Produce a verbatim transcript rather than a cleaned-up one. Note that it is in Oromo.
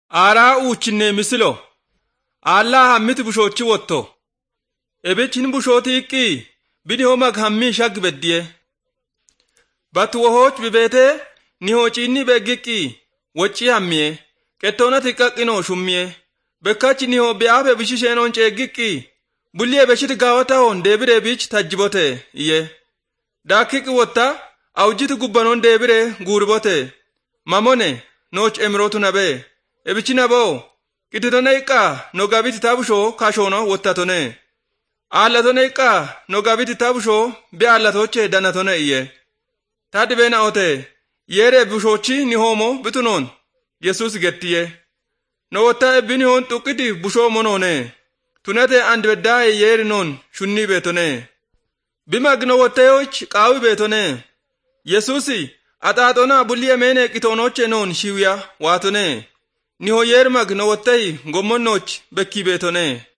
Aaraa uuchinne misilo. Allah hammiti bushoochi wotto. Ebechin bushooti iqqii bidi homag hammi shag beddiye. Batu wohooch bibete ni hoociinni beggiqqii wocci hammiye. Qettoona xiqqaqqinoo shummiye. Bekkachi ni hoo bi'aafe bishisheenoon ceeggiqqii bulliye beshiti gaawata hoon deebiree biich tajjibote iye. Daakkiqi wotta awjiti gubbanoon deebire guuribote. Mamone nooch emirootu nabee. Ebichi naboo qititone iqqaa no gabiti tabushoo kashoono wottatone. Aallatone iqqaa no gabiti tabushoo bi aallatooche danatone iye. Taddi beena ote yeere bushoochi ni hoomo bitunoon Yesuus gettiye. No wotta ebbini hoon xuqqiti bushoo monoone. Tunate andbeddaaye yeeri noon shunni beetone. Bimag no wottayoch qaawi beetone. Yesuusi axaaxona bulli emeene qitoonoche noon shiwiya waatone. Ni ho yeermag no wottay gommonnoch bekki beetone.